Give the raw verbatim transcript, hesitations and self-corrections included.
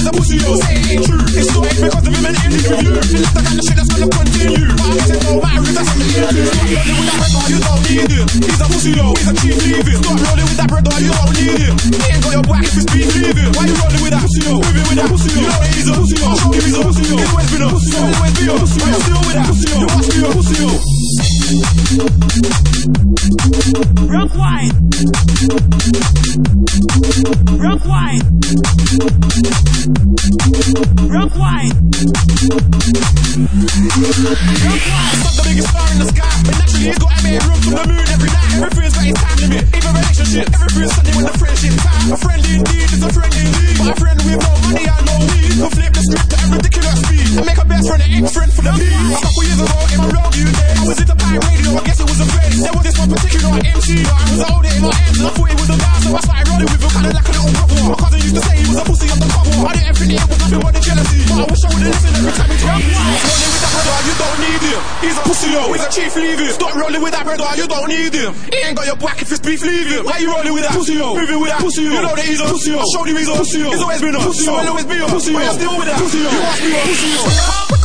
a pussy, yo. Say it ain't true. It's not because of him and ended with you. And that's the kind of shit that's gonna continue. But I guess it don't matter if that's what it is. Stop rolling with that brother, you don't need him. He's a pussy, yo. He's a cheap, leave it. Stop rolling with that brother, you don't need him. He ain't got your back if it's beef, leave it. Why you rolling with that pussy, yo? Moving with that pussy, yo. You know that he's a pussy, yo. Show him he's a pussy, yo. He's always been a pussy, yo. He's always been a pussy, yo. Why you still with that pussy, yo? You must be a pussy, yo. Rock wine. Rock wine. Rock wine. Rock wine. He's not the biggest star in the sky, but naturally he's got to make room for the moon every night. Everything's got his time limit, even relationships. Everything's sunny when the friendship time. A friend indeed is a friend indeed, but a friend with no money and no weed can flip the script at a ridiculous speed and make a best friend an ex-friend for the beat. A couple years ago in my road you days, I was into pirate radio, I guess it was a phase. There was this one particular M C, but I was older in my ends and I thought he was a guy, so I started rolling with him kinda like a little brother. My cousin used to say he was a pussy on the cover. I didn't think it was nothing but the jealousy, but I wish I would've listened every time he told me. Rolling with that brother, you don't need him. He's a pussy, yo. He's a chief, leave it. Stop rolling with that brother, you don't need him. He ain't got your back if it's beef, leave it. Why you rolling with that pussy, yo? Moving with that pussy, yo. You know that he's a pussy, yo. I showed you he's a pussy, yo. He's always been a pussy, yo. He'll always be a pussy, yo. Why you still with that pussy, yo? You must be a pussy, yo.